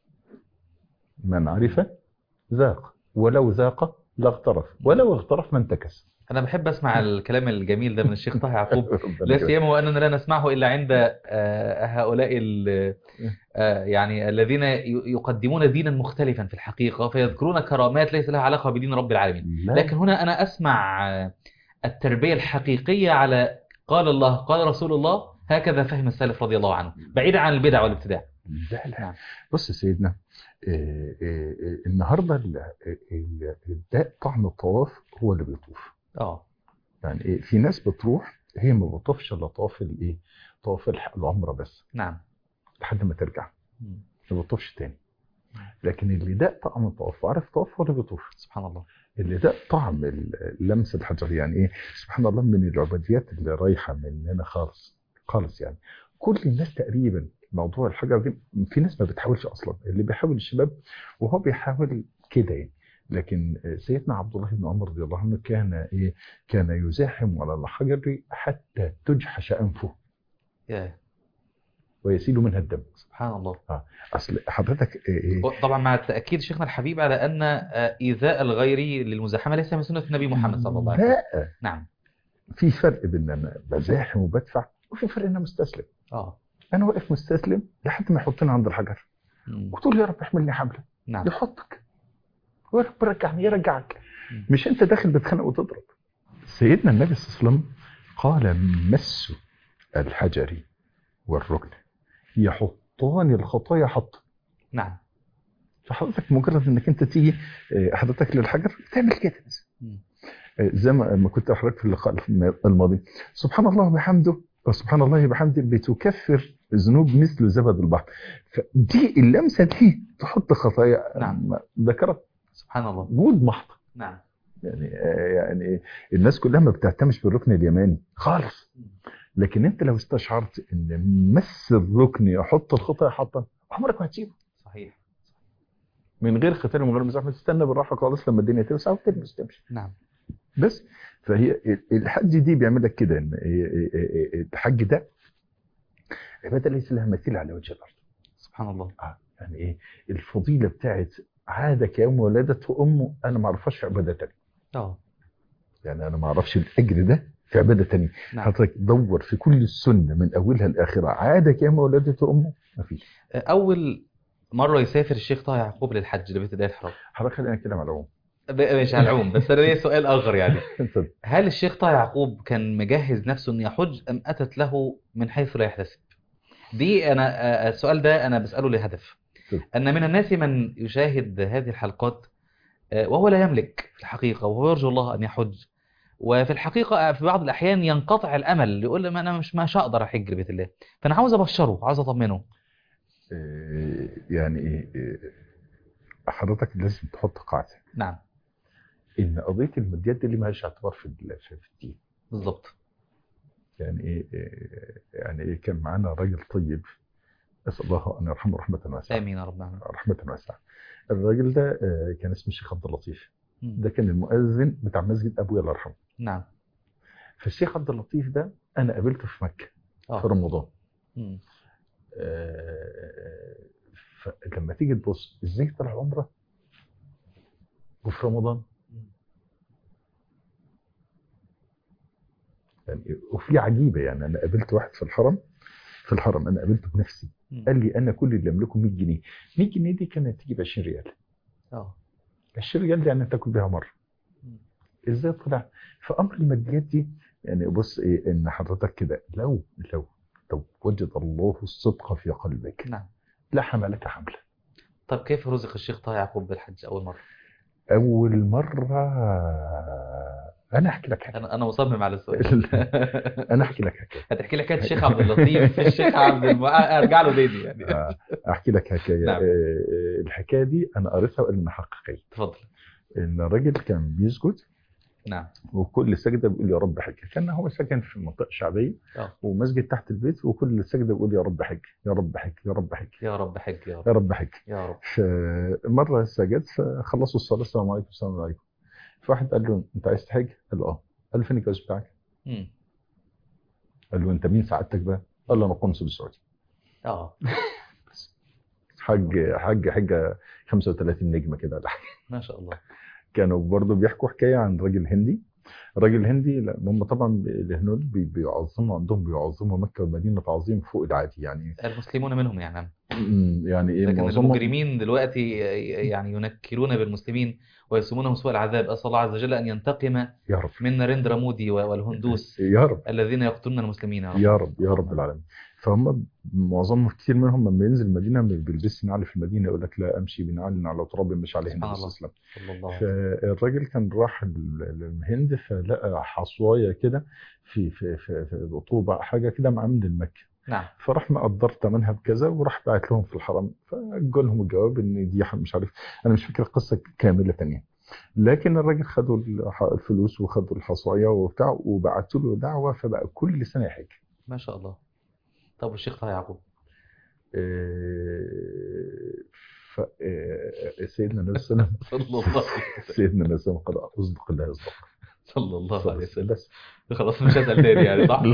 من عرف ذاق، ولو ذاق لاغترف، ولو اغترف ما انتكس. أنا بحب أسمع الكلام الجميل ده من الشيخ طه يعقوب، ربنا لا يكرمك. سيما وأننا لا نسمعه إلا عند آه، هؤلاء ال- آه، يعني الذين ي- يقدمون دينا مختلفا في الحقيقة، فيذكرون كرامات ليس لها علاقة بدين رب العالمين. لا لكن هنا أنا أسمع آه، التربية الحقيقية على قال الله قال رسول الله، هكذا فهم السلف رضي الله عنه، بعيدا عن البدع والابتداع. لا لا. نعم. بص يا سيدنا، إيه إيه إيه النهارده ال- ال- الداء طعم الطواف هو اللي بيطوف. اه يعني ايه، في ناس بتروح هي ما بتطوفش الا طواف الايه، طواف الح- العمره بس نعم. لحد ما ترجع، مم. ما بتطوفش تاني. لكن اللي ده طعم الطواف وعارف طواف هو اللي بيطوف. سبحان الله. اللي ده طعم ال- لمس الحجر. يعني ايه، سبحان الله، من العباديات اللي رايحه مننا خالص خالص. يعني كل الناس تقريبا موضوع الحجر دي، في ناس ما بتحاولش اصلا، اللي بيحاول الشباب وهو بيحاول كده يعني. لكن سيدنا عبد الله بن عمر رضي الله عنه كان ايه، كان يزاحم على الحجر حتى تجحش انفه يا ويسيل منها الدم. سبحان الله. اه اصل حضرتك إيه، طبعا مع التأكيد شيخنا الحبيب على أن آه، إيذاء الغير للمزاحمة ليس من سنة النبي محمد صلى الله عليه وسلم. لا، نعم. في فرق بين انا بزاحم وبدفع، وفي فرق ان انا مستسلم. اه انا واقف مستسلم لحد ما يحطني عند الحجر مم. وتقول يا رب احملني حمله، نعم. يحطك ويا رب رجعني يرجعك، مم. مش انت داخل بتخانق وتضرب. سيدنا النبي صلى الله عليه وسلم قال مس الحجر والركن يحطان الخطايا حط. نعم. فحضرتك مجرد انك انت تيجي آه، حضرتك للحجر تعمل كده بس. مم. آه، زي ما ما كنت حضرتك في اللقاء الماضي، سبحان الله وبحمده وسبحان الله وبحمده بتكفر ذنوب مثل زبد البحر. فدي اللمسه دي تحط خطايا. نعم. ذكرت سبحان الله. جود محض. نعم. يعني آه، يعني الناس كلها ما بتهتمش بالركن اليماني خالص. لكن انت لو استشعرت ان مس الركن يحط الخطأ حطا، عمرك ما هتسيبه. صحيح. من غير ختان ومن غير مزاحمه، تستنى بالراحه خالص لما الدنيا توسع وتلبس تمشي. نعم. بس فهي الحج دي بيعمل لك كده، ان الحج ده عباده ليس لها مثيل على وجه الارض. سبحان الله. اه يعني ايه الفضيله بتاعت عادك يوم ولدته امه، انا ما اعرفهاش في عباده ثانيه. اه يعني انا ما اعرفش الاجر ده في عباده ثانيه. نعم. حضرتك دور في كل السنه من اولها لاخرها، عادك يوم ولدته امه، ما فيش. أول مرة يسافر الشيخ طه يعقوب للحج لبيت الله الحرام، حضرتك خلينا نتكلم على العموم. ب- مش على العموم بس أنا ليا سؤال آخر يعني، اتفضل. هل الشيخ طه يعقوب كان مجهز نفسه إنه يحج أم أتت له من حيث لا يحتسب؟ دي أنا آه، السؤال ده أنا بسأله لهدف اتفضل. أن من الناس من يشاهد هذه الحلقات آه، وهو لا يملك في الحقيقة، وهو يرجو الله أن يحج، وفي الحقيقة في بعض الأحيان ينقطع الأمل، يقول ما أنا مش مش هقدر أحج لبيت الله. فأنا عاوز أبشره، عاوز أطمنه. إيه يعني ايه إيه، حضرتك لازم تحط قاعده نعم. ان قضيه الماديات دي اللي مالهاش اعتبار في ال- في في الدين. بالضبط. يعني ايه إيه، يعني ايه، كان معانا راجل طيب، اسال الله ان يرحمه رحمه واسعه. آمين يا رب العالمين. رحمه واسعه. الراجل ده آه، كان اسمه الشيخ عبد اللطيف. مم. ده كان المؤذن بتاع مسجد ابويا الله يرحمه. نعم. فالشيخ عبد اللطيف ده انا قابلته في مكه آه. في رمضان. مم. آه، فلما لما تيجي تبص ازاي طلع عمره وفي رمضان، يعني وفي عجيبه. يعني انا قابلت واحد في الحرم، في الحرم انا قابلته بنفسي، قال لي انا كل اللي املكه مية جنيه. مية جنيه دي كانت تجيب عشرين ريال. اه عشرين ريال دي يعني تاكل بيها مره. ازاي طلع؟ فامر الماديات دي يعني بص ايه، ان حضرتك كده لو لو لو وجد الله الصدق في قلبك نعم. لا حملك حمله. طب كيف رزق الشيخ طه يعقوب بالحج أول مرة؟ اول مره انا احكي لك حاجه. أنا أنا مصمم على السؤال. انا احكي لك حكايه. هتحكي لك حكاية الشيخ عبد اللطيف، الشيخ عبد الم... أرجع له تاني يعني. آه، احكي لك حكايه. نعم. آه، الحكايه دي انا قريتها وانها حقيقيه. تفضل. ان الراجل كان بيسجد نعم. وكل سجده بيقول يا رب حج. كان هو ساكن في منطقه شعبيه اه ومسجد تحت البيت، وكل سجده بيقول يا رب حج يا رب حج يا رب حج يا رب حج يا يا رب. رب حج. يا رب. فمره سجد فخلصوا الصلاه، السلام عليكم السلام عليكم. فواحد قال له انت عايز تحج؟ قال له اه. قال له فين الجواز بتاعك؟ مم. قال له انت مين سعادتك بقى؟ قال له انا قنصل السعودي. اه حج حج حجه خمسة وثلاثين نجمه كده ولا حاجه. ما شاء الله. كانوا برضه بيحكوا حكايه عن راجل هندي. راجل هندي، لا هم طبعا الهنود بي- بيعظموا، عندهم بيعظموا مكه والمدينه تعظيم فوق العادي يعني. المسلمون منهم يعني، أمم، يعني ايه لكن معظمهم. المجرمين دلوقتي يعني ينكرون بالمسلمين ويسمونهم سوء العذاب. أسأل الله عز وجل أن ينتقم يا رب من ناريندرا مودي والهندوس يا رب الذين يقتلون المسلمين. يا رب. يا رب يا رب اللهم. العالمين. فهم معظمهم كتير منهم لما ينزل المدينه ما بيلبسش نعل في المدينه، يقول لك لا امشي بنعل على تراب مش عليه النبي سبحان صلى الله. الله عليه وسلم. صلى الله عليه وسلم. فالراجل كان راح ال- الهند فلقى حصوايه كده في في في, في رطوبه حاجه كده مع من المكه. نعم. فراح مقدر ثمنها بكذا وراح باعت لهم في الحرم، فقال لهم الجواب ان دي ح- مش عارف، انا مش فاكر القصه كامله تانية. لكن الراجل خدوا الح- الفلوس وخدوا الحصايه وبتاع وبعتوا له دعوه فبقى كل سنه يحج. ما شاء الله. طب والشيخ طه يعقوب؟ إيه، ف إيه، سيدنا النبي صلى الله عليه وسلم صلى الله عليه وسلم. سيدنا النبي صلى الله عليه وسلم قال اصدق الله يصدق. صلى الله عليه وسلم. بس خلاص مش هسأل تاني يعني، صح؟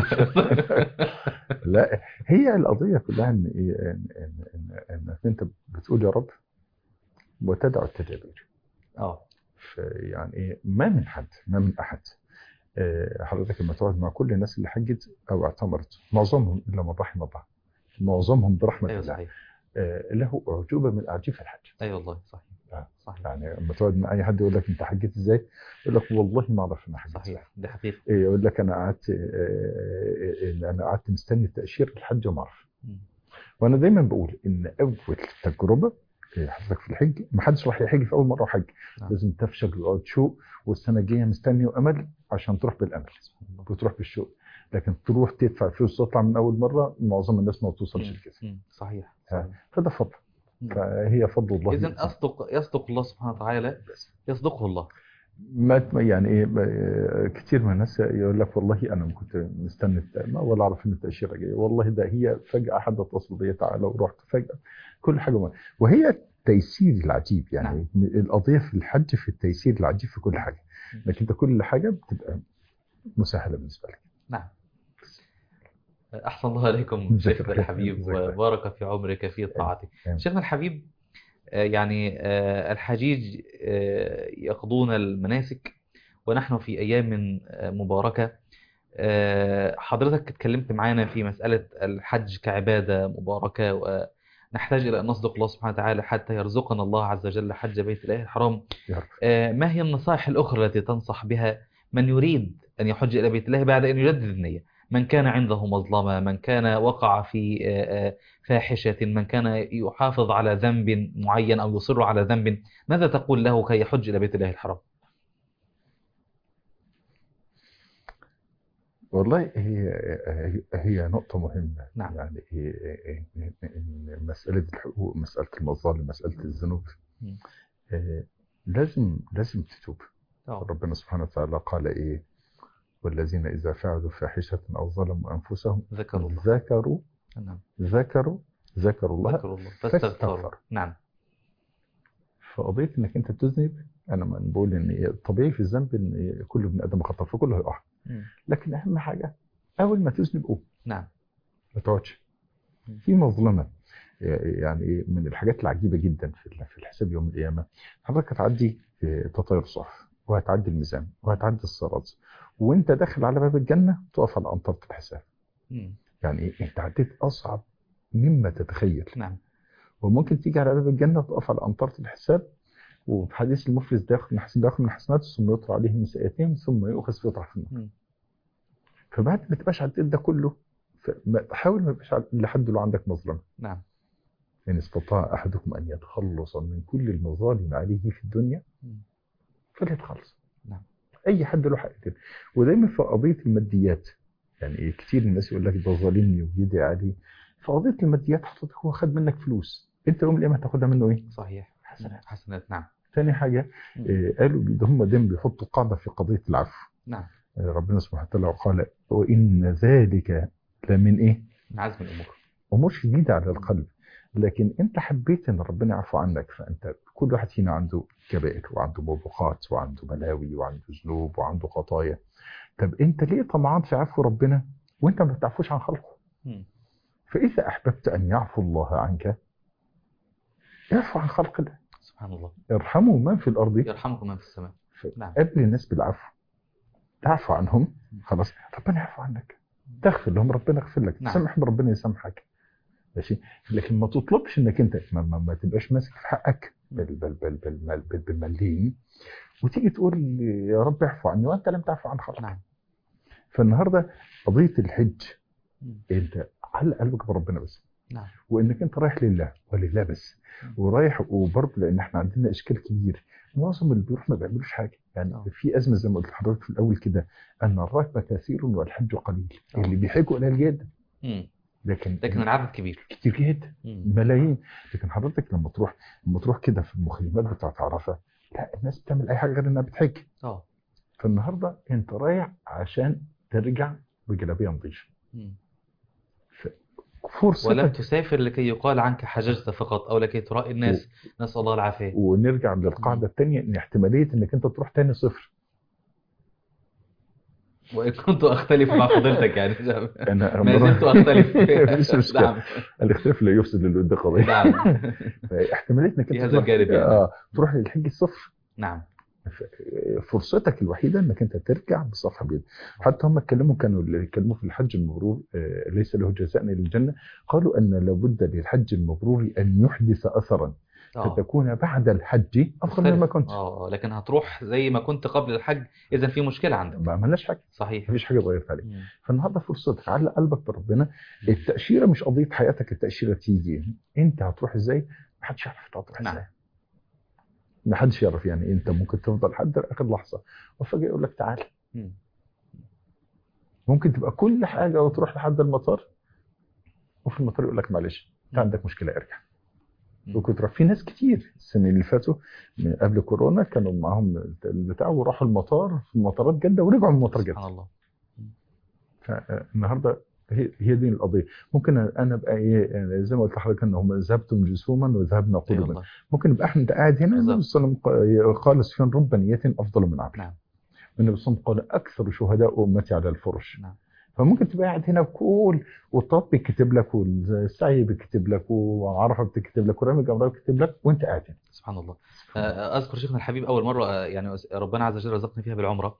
لا هي القضيه كلها ان ايه ان ان ان انك انت بتقول يا رب وتدعو التدابير. اه يعني ايه، ما من حد ما من احد آه، حضرتك لما تقعد مع كل الناس اللي حجت او اعتمرت معظمهم الا من رحم الله، معظمهم برحمه ايوه الله صحيح. آه، له اعجوبه من اعجيب الحج. ايوه والله صحيح. آه. صحيح. يعني لما تقعد مع اي حد يقول لك انت حجيت ازاي، يقول لك والله ما اعرف انا حجيت ازاي. صحيح دي حقيقة. إيه، يقول لك انا قعدت آه، آه، آه، انا قعدت مستني تاشيره الحج وما اعرف. مم. وانا دايما بقول ان اول تجربه آه، حضرتك في الحج ما حدش راح يحج في اول مره وحج. نعم. لازم تفشل وتقعد شوق، والسنه الجايه مستني وامل عشان تروح بالامل سبحان الله. وتروح بالشوق. لكن تروح تدفع فلوس وتطلع من اول مره معظم الناس ما بتوصلش مم. لكده. مم. صحيح. ها، صحيح. فده فضل. مم. فهي فضل الله. إذن أصدق يصدق الله سبحانه وتعالى، يصدقه الله. ما يعني ايه ب- كتير من الناس يقول لك والله انا ما كنت مستني التأمة ولا اعرف ان التأشيرة جايه، والله ده هي فجأة حد اتصل بيا تعالى ورحت فجأة كل حاجة ما. وهي التيسير العجيب يعني نعم. القضية في الحج في التيسير العجيب في كل حاجة. لكن انت كل حاجة بتبقى مسهلة بالنسبة لك. نعم. أحسن الله عليكم شيخنا الحبيب وبارك في عمرك في طاعتك. شيخنا الحبيب، يعني الحجيج يقضون المناسك ونحن في أيام مباركة. حضرتك اتكلمت معانا في مسألة الحج كعبادة مباركة، ونحتاج إلى أن نصدق الله سبحانه وتعالى حتى يرزقنا الله عز وجل حج بيت الله الحرام. ما هي النصائح الأخرى التي تنصح بها من يريد أن يحج إلى بيت الله بعد أن يجدد النية؟ من كان عنده مظلمة، من كان وقع في فاحشة، من كان يحافظ على ذنب معين أو يصر على ذنب، ماذا تقول له كي يحج إلى بيت الله الحرام؟ والله هي هي نقطة مهمة. نعم. يعني هي مسألة الحقوق، مسألة المظالم، مسألة الذنوب لازم لازم تتوب. أوه. ربنا سبحانه وتعالى قال إيه؟ والذين إذا فعلوا فاحشة أو ظلموا أنفسهم ذكروا الله ذكروا نعم. ذكروا ذكروا الله, ذكروا الله فاستغفروا. نعم. فقضية إنك أنت بتذنب، أنا ما بقول إن الطبيعي في الذنب إن كل ابن آدم خطأ فكله هيقع، لكن أهم حاجة أول ما تذنب قوم. نعم. ما تقعدش في مظلمة. يعني ايه من الحاجات العجيبه جدا في ال- في الحساب يوم القيامه، حضرتك هتعدي آه، تطاير صحف، وهتعدي الميزان، وهتعدي الصراط، وانت داخل على باب الجنه تقف على قنطره الحساب. مم. يعني ايه؟ انت عديت اصعب مما تتخيل. نعم. وممكن تيجي على باب الجنه وتقف على قنطره الحساب، وفي حديث المفلس ده ياخد من حسن ياخد من حسناته ثم يطرح عليه من سيئاتهم ثم يؤخذ فيطرح في النار. مم. فبعد ما تبقاش عديت ده كله، فما- حاول ما يبقاش عد- لحد لو عندك مظلمه. نعم. إن استطاع أحدكم أن يتخلص من كل المظالم عليه في الدنيا مم. فليتخلص. نعم. أي حد له حق كده. ودايما في قضية الماديات، يعني إيه، كتير الناس يقول لك ده ظالمني ويدعي عليه. في قضية الماديات حضرتك هو خد منك فلوس، أنت يوم القيامة هتاخدها منه إيه؟ صحيح. حسنات. حسنات. نعم. ثاني حاجة، مم. آه، قالوا ده هم دايما بيحطوا قاعدة في قضية العفو. نعم. آه، ربنا سبحانه وتعالى قال وإن ذلك لمن إيه؟ من عزم الأمور. امور شديده على القلب. لكن انت حبيت ان ربنا يعفو عنك، فانت كل واحد فينا عنده كبائر وعنده موبقات وعنده بلاوي وعنده ذنوب وعنده خطايا. طب انت ليه طمعان في عفو ربنا وانت ما بتعفوش عن خلقه؟ مم. فاذا احببت ان يعفو الله عنك يعفو عن خلق الله. سبحان الله. ارحموا من في الارض يرحمكم من في السماء. نعم. قبل الناس بالعفو، تعفو عنهم، خلاص ربنا يعفو عنك، تغفر لهم ربنا يغفر لك، نعم. تسامح ربنا يسامحك. ماشي. لكن ما تطلبش انك انت ما, ما, ما تبقاش ماسك في حقك بال بال بال بال بال بالمليم، وتيجي تقول يا رب اعفو عني وانت لم تعفو عن خلقك. نعم. فالنهارده قضيه الحج، مم. انت علق قلبك بربنا بس، نعم. وانك انت رايح لله ولله بس، ورايح. وبرضه لان احنا عندنا اشكال كبير، معظم اللي بيروح ما بيعملوش حاجه. يعني أوه. في ازمه زي ما قلت لحضرتك في الاول كده، ان الركب كثير والحج قليل. أوه. اللي بيحجوا قليل جدا، مم. لكن لكن العدد كبير. كتير جدا، مم. ملايين. لكن حضرتك لما تروح لما تروح كده في المخيمات بتاعت عرفه، لا الناس بتعمل اي حاجه غير انها بتحج. اه. فالنهارده انت رايح عشان ترجع بجلابيه نظيفه. مم. فرصتك. ولم تسافر لكي يقال عنك حججت فقط أو لكي ترائي الناس. و... نسأل الله العافية. ونرجع للقاعده الثانيه، ان احتماليه انك انت تروح تاني صفر. وإن كنت أختلف مع فضيلتك يعني انا ما زلت أختلف. مش مشكله. نعم. الاختلاف لا يفسد للود قضيه. نعم. احتماليه انك في انت هذا تروح الجانب يعني. اه تروح للحج الصفر. نعم. فرصتك الوحيده انك انت ترجع بصفحه بيضاء. حتى هم اتكلموا كانوا اللي اتكلموا في الحج المبرور آه، ليس له جزاء الا الجنه، قالوا ان لابد للحج المبرور ان يحدث اثرا آه. فتكون بعد الحج افضل مما كنت. اه لكن هتروح زي ما كنت قبل الحج، اذا في مشكله عندك. ما عملناش حاجه، صحيح. مفيش حاجه اتغيرت عليك. مم. فالنهارده فرصتك، علق قلبك بربنا. التاشيره مش قضيه حياتك، التاشيره تيجي انت هتروح ازاي، محدش يعرف انت هتروح نعم. ازاي. محدش يعرف. يعني انت ممكن تفضل لحد اخر لحظه وفجاه يقول لك تعال. مم. ممكن تبقى كل حاجه وتروح لحد المطار، وفي المطار يقول لك معلش انت عندك مشكله ارجع. وكنت في ناس كتير السنين اللي فاتوا من قبل كورونا كانوا معاهم البتاع وراحوا المطار في مطارات جده ورجعوا من مطار جده. سبحان الله. فالنهارده هي هي دي القضيه. ممكن انا ابقى ايه يعني زي ما قلت لحضرتك ان هم ذهبتم جسوما وذهبنا قلوبا. ممكن يبقى احنا قاعد هنا النبي صلى الله عليه وسلم قال سفيان رب نية افضل من عمل. نعم. النبي صلى الله عليه وسلم قال اكثر شهداء امتي على الفرش. نعم. فممكن تبقى قاعد هنا وكل والطواف بيكتب لك والسعي بيكتب لك وعرفه بتكتب لك ورمي الجمرات بيكتب لك وانت قاعد هنا. سبحان الله. اذكر شيخنا الحبيب اول مره يعني ربنا عز وجل رزقني فيها بالعمره،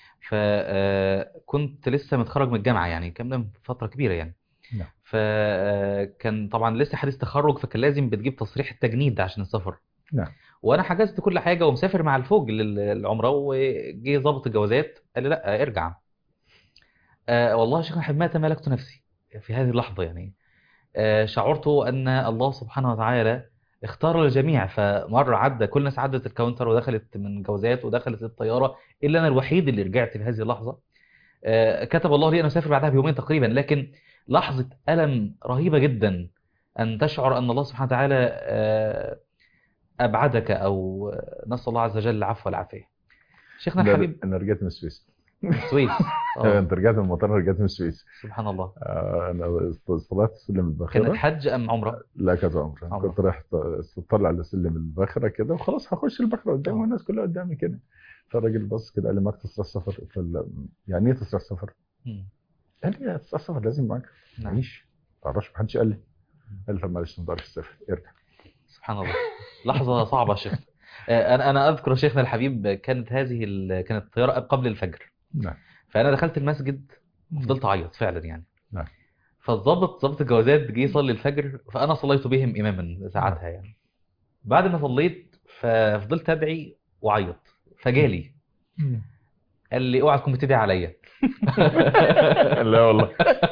فكنت لسه متخرج من الجامعه يعني كان من فتره كبيره يعني. نعم. فكان طبعا لسه حديث تخرج، فكان لازم بتجيب تصريح التجنيد عشان السفر. نعم. وانا حجزت كل حاجه ومسافر مع الفوج للعمره، وجي ضابط الجوازات قال لي لا ارجع. آه والله يا شيخنا الحبيب ما تمالكت نفسي في هذه اللحظه يعني. آه شعرت ان الله سبحانه وتعالى اختار الجميع، فمره عدى كل الناس عدت الكاونتر ودخلت من جوازات ودخلت الطياره الا انا الوحيد اللي رجعت في هذه اللحظه. آه كتب الله لي ان اسافر بعدها بيومين تقريبا، لكن لحظه الم رهيبه جدا ان تشعر ان الله سبحانه وتعالى آه ابعدك، او نسال الله عز وجل العفو والعافيه. شيخنا الحبيب انا رجعت من السويس. من السويس. انت رجعت من المطار، رجعت من السويس. سبحان الله. انا طلعت سلم الباخره. كانت حج ام عمره؟ لا كانت عمره. كنت رايح اطلع على سلم الباخره كده وخلاص هخش الباخره قدامي والناس كلها قدامي كده. فالراجل بص كده قال لي معاك تسريح سفر؟ يعني ايه تسريح سفر؟ قال لي تسريح سفر لازم معاك. نعم. معيش ما اعرفش، ما حدش قال لي. قال له معلش ما تقدرش تسافر، ارجع. سبحان الله، لحظة صعبة يا شيخ. أنا أنا أذكر شيخنا الحبيب كانت هذه ال... كانت الطيارة قبل الفجر. نعم. فأنا دخلت المسجد وفضلت أعيط فعلا يعني. نعم. فالضابط ضابط الجوازات جه يصلي الفجر، فأنا صليت بهم إماما ساعتها يعني. بعد ما صليت ففضلت أدعي وأعيط، فجالي قال لي اوعى تكون بتدعي عليا. لا والله.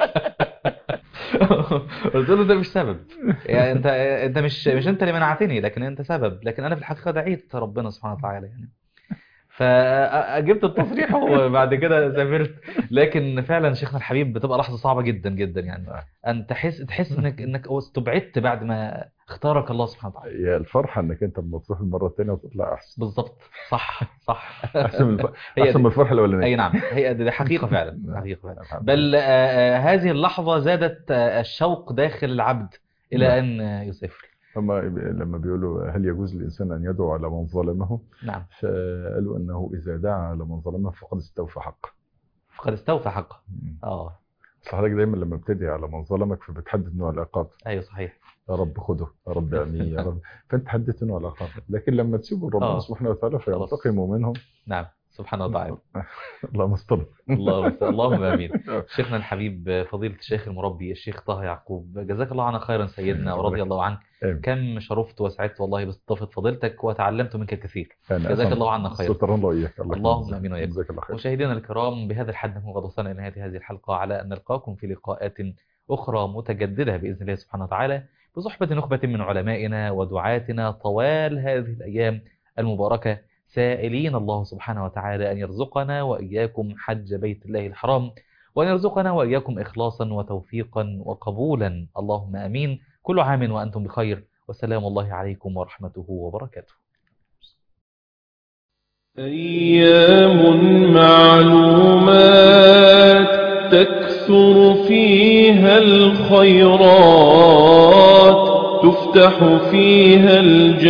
قلت له ده مش سبب، يعني انت انت مش مش انت اللي منعتني، لكن انت سبب، لكن انا في الحقيقه دعيت ربنا سبحانه وتعالى يعني. فجبت التصريح وبعد كده سافرت. لكن فعلا شيخنا الحبيب بتبقى لحظه صعبه جدا جدا يعني، ان تحس تحس انك انك استبعدت بعد ما اختارك الله سبحانه وتعالى. يا الفرحه انك انت لما تروح المره الثانيه وتطلع احسن. بالظبط، صح صح. احسن من الف... هي احسن من الفرحه الاولانيه. اي نعم، هي دي حقيقه فعلا، حقيقه فعلا. بل آه، آه، هذه اللحظه زادت آه، الشوق داخل العبد الى ان آه، يسافر. هم لما بيقولوا هل يجوز للإنسان أن يدعو على من ظلمه؟ نعم. فقالوا أنه إذا دعا على من ظلمه فقد استوفى حقه. فقد استوفى حقه. اه بس حضرتك دايما لما بتدعي على من ظلمك فبتحدد نوع العقاب. ايوه صحيح. يا رب خده، يا رب اعميه، يا رب. فأنت حددت نوع العقاب، لكن لما تسيبوا ربنا سبحانه وتعالى فينتقم منهم. نعم سبحانه وتعالى. اللهم استر. الله اللهم امين. شيخنا الحبيب فضيلة الشيخ المربي الشيخ طه يعقوب، جزاك الله عنا خيرا سيدنا ورضي الله عنك. كم شرفت وسعدت والله باستضافة فضيلتك وتعلمت منك الكثير. جزاك الله عنا خيرا. شكرا الله وإياك. اللهم امين وإياك. مشاهدينا الكرام، بهذا الحد نكون قد وصلنا إلى نهاية هذه الحلقة، على أن نلقاكم في لقاءات أخرى متجددة بإذن الله سبحانه وتعالى، بصحبة نخبة من علمائنا ودعاتنا طوال هذه الأيام المباركة، سائلين الله سبحانه وتعالى أن يرزقنا وإياكم حج بيت الله الحرام، وأن يرزقنا وإياكم إخلاصا وتوفيقا وقبولا، اللهم أمين. كل عام وأنتم بخير، وسلام الله عليكم ورحمته وبركاته. أيام معلومات تكثر فيها الخيرات، تفتح فيها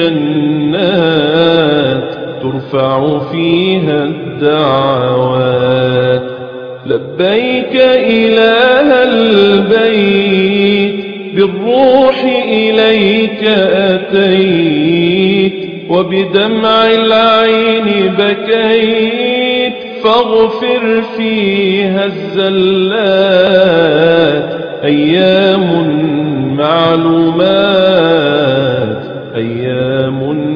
الجنات، ترفع فيها الدعوات. لبيك إله البيت، بالروح إليك أتيت، وبدمع العين بكيت، فاغفر فيها الزلات. أيام معلومات، أيام